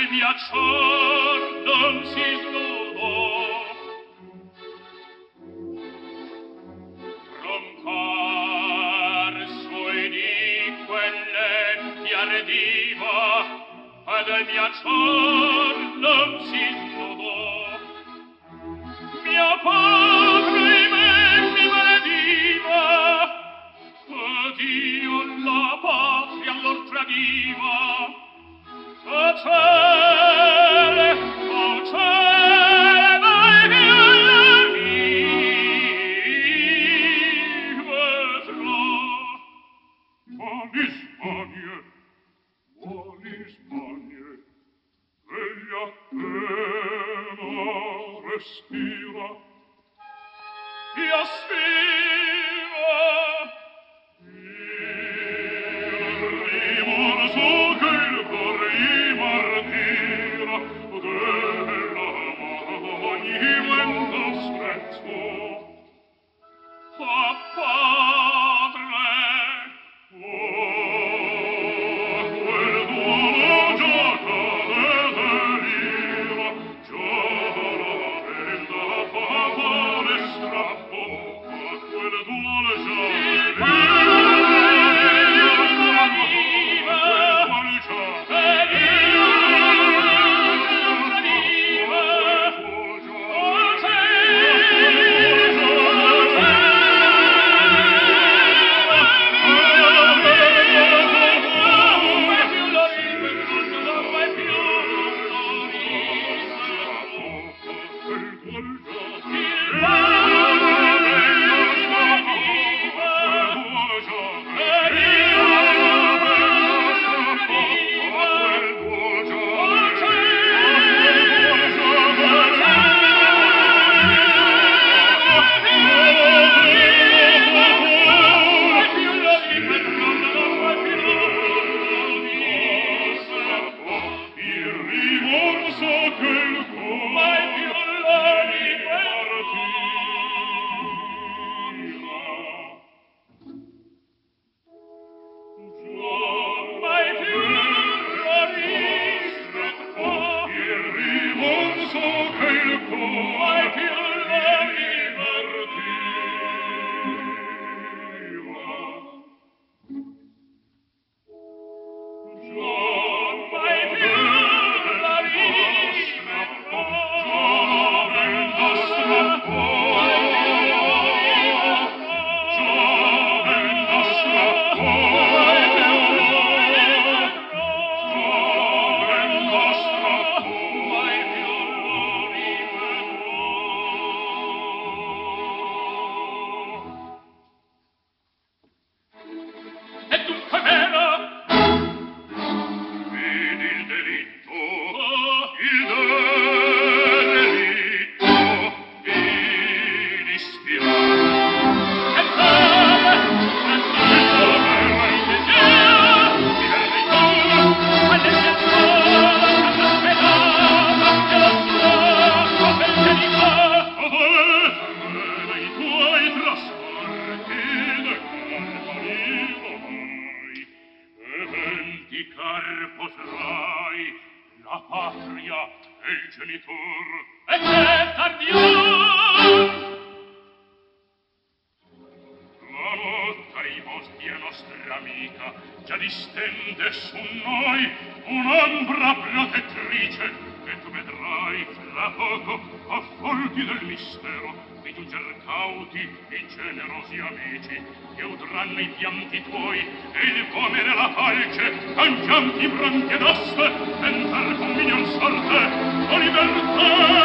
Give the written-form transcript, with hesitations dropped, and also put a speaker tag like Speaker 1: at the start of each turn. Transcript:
Speaker 1: mia cior non si snudò. Comparso e di quelle ti ardiva, ed mia cior non si snudò. Mio padre in me mi malediva, ed io la patria allor tradiva. Tacere, dai che quali smanie, egli appena respira, ti aspira, il rimorso che il cor gli martira, della ogni vento sprezzo. Padre, quel duolo già cade delira, già la bella favore strappo, quel duolo già cangianti pronti ad aste, tentar con mignon sorte, la libertà